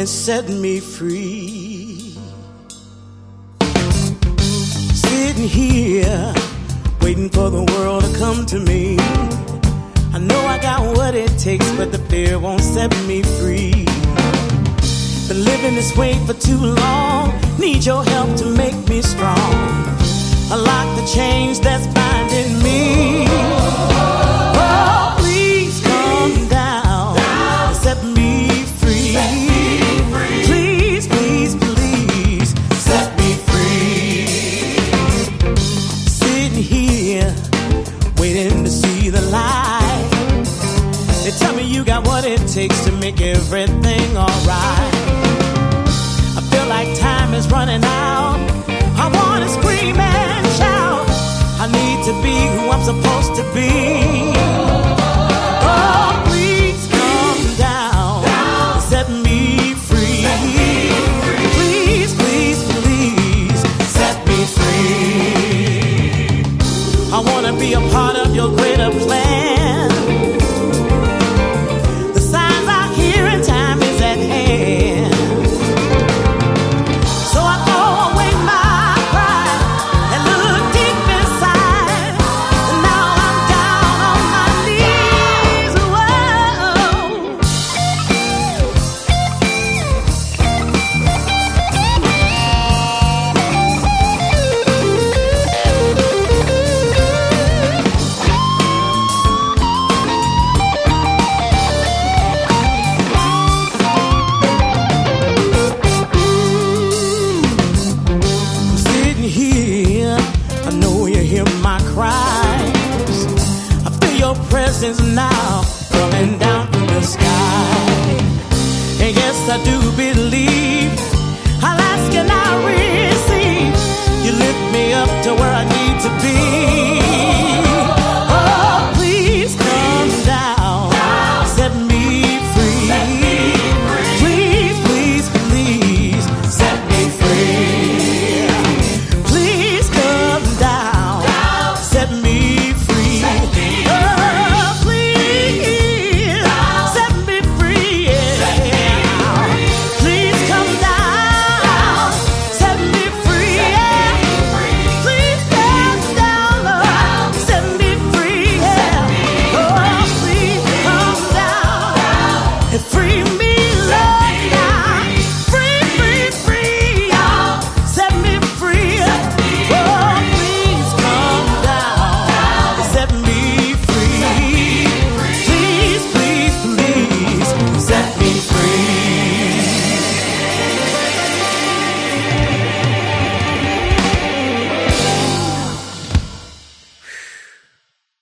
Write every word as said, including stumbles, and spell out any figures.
and set me free. Sitting here, waiting for the world to come to me. I know I got what it takes, but the fear won't set me free. Been living this way for too long, need your help to make me strong. Unlock the chains that's binding me. Oh, please come down, down. Set me free. Set me free. Please, please, please, set me free. Sitting here, waiting to see the light. They tell me you got what it takes to make everything alright. I feel like time is running out. I wanna scream and shout. I need to be who I'm supposed to be. Oh, please come down, down. Set me free. Set me free. Please, please, please, set me free. I wanna be a part of your greater plan. The signs I hear and time is at hand. So I throw away my pride and look deep inside. And now I'm down on my knees. Whoa. I'm sitting here, I know you hear my cries. I feel your presence now.